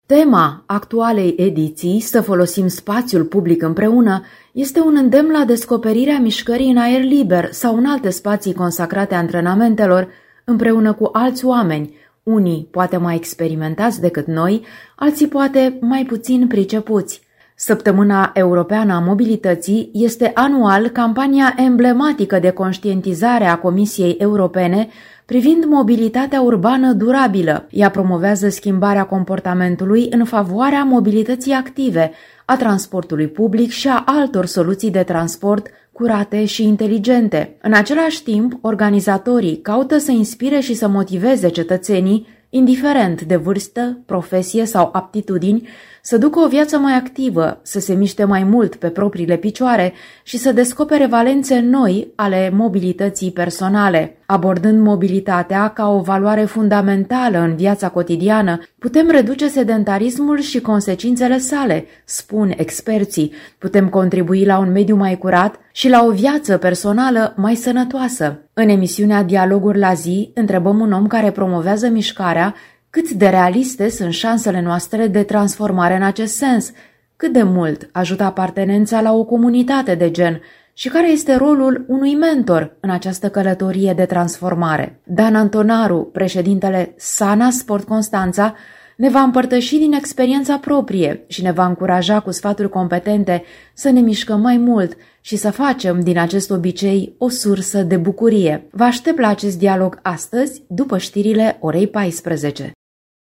Tema actualei ediții, Să folosim spațiul public împreună, este un îndemn la descoperirea mișcării în aer liber sau în alte spații consacrate antrenamentelor, împreună cu alți oameni, unii poate mai experimentați decât noi, alții poate mai puțin pricepuți. Săptămâna Europeană a Mobilității este anual campania emblematică de conștientizare a Comisiei Europene privind mobilitatea urbană durabilă. Ea promovează schimbarea comportamentului în favoarea mobilității active, a transportului public și a altor soluții de transport curate și inteligente. În același timp, organizatorii caută să inspire și să motiveze cetățenii, indiferent de vârstă, profesie sau aptitudini, să ducă o viață mai activă, să se miște mai mult pe propriile picioare și să descopere valențe noi ale mobilității personale. Abordând mobilitatea ca o valoare fundamentală în viața cotidiană, putem reduce sedentarismul și consecințele sale, spun experții. Putem contribui la un mediu mai curat și la o viață personală mai sănătoasă. În emisiunea Dialoguri la zi, întrebăm un om care promovează mișcarea cât de realiste sunt șansele noastre de transformare în acest sens, cât de mult ajută apartenența la o comunitate de gen și care este rolul unui mentor în această călătorie de transformare. Dan Antonaru, președintele Sana Sport Constanța, ne va împărtăși din experiența proprie și ne va încuraja cu sfaturi competente să ne mișcăm mai mult și să facem din acest obicei o sursă de bucurie. Vă aștept la acest dialog astăzi, după știrile orei 14.